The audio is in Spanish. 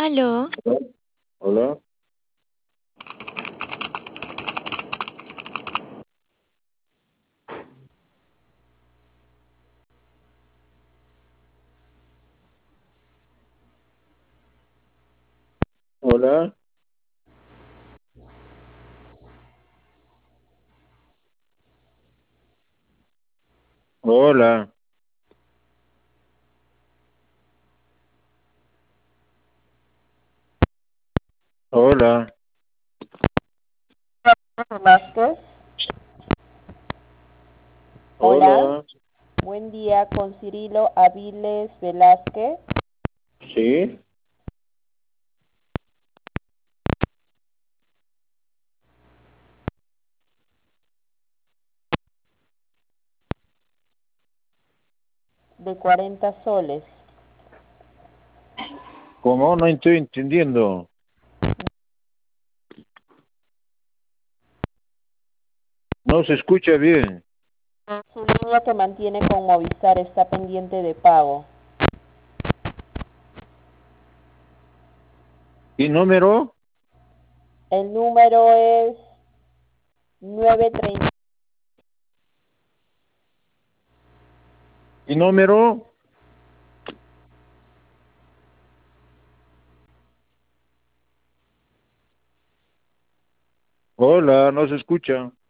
Aló, Hola, hola, hola, hola, Vázquez. Hola, hola, buen día con Cirilo Aviles Velázquez, sí, de 40 soles. ¿cómo? No estoy entendiendo. No se escucha bien. Su línea que mantiene con Movistar está pendiente de pago. ¿Y número? El número es 930. ¿Y número? Hola, no se escucha.